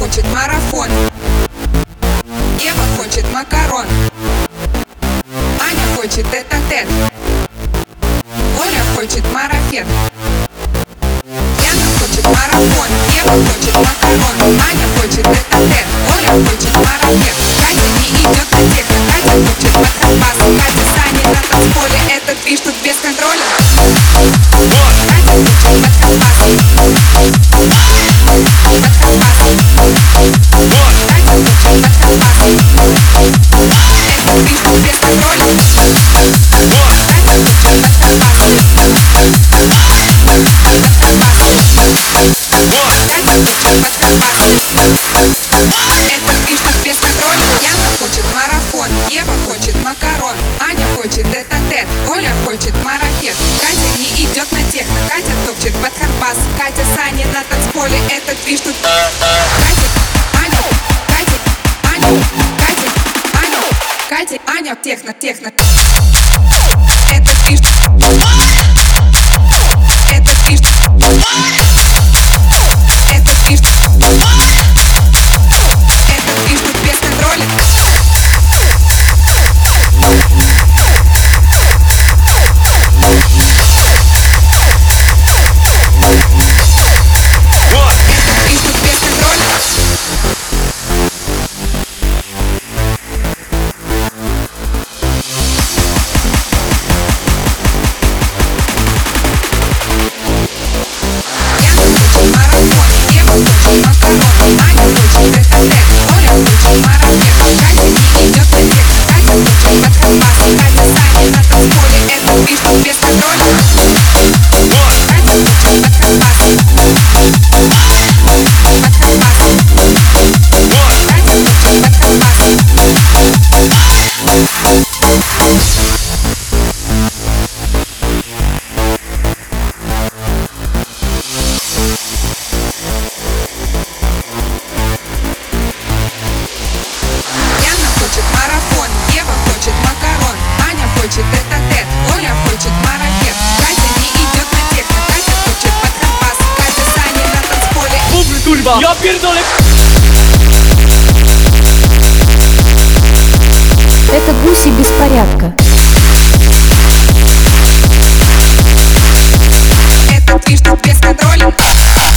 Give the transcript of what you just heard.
хочет марафон, Ева хочет макарон, Аня хочет тет-а-тет, Оля хочет марафет. Яна хочет марафон, Ева хочет макарон, Аня хочет тет-а-тет, Оля хочет марафет. Катя не идет на техно, Катя хочет подконбас, Катя Саня на танцполе, этот движ тут без контроля. Катя хочет подконбас, Ева хочет макарон, Аня хочет тет-а-тет, Оля хочет марафет. Катя не идет на техно, Катя топчет под карбас, Катя Саня на танцполе, этот движ тут. Катя, Аня, техно, техно. Этот движ. Этот движ. Этот движ. Этот движ тут без контроля. Тет-а-тет, Оля хочет марафет. Катя не идет на техно, Катя хочет подконбас, Катя Саня на танцполе. Я пердоле. Это гуси беспорядка. Этот движ тут без контроля.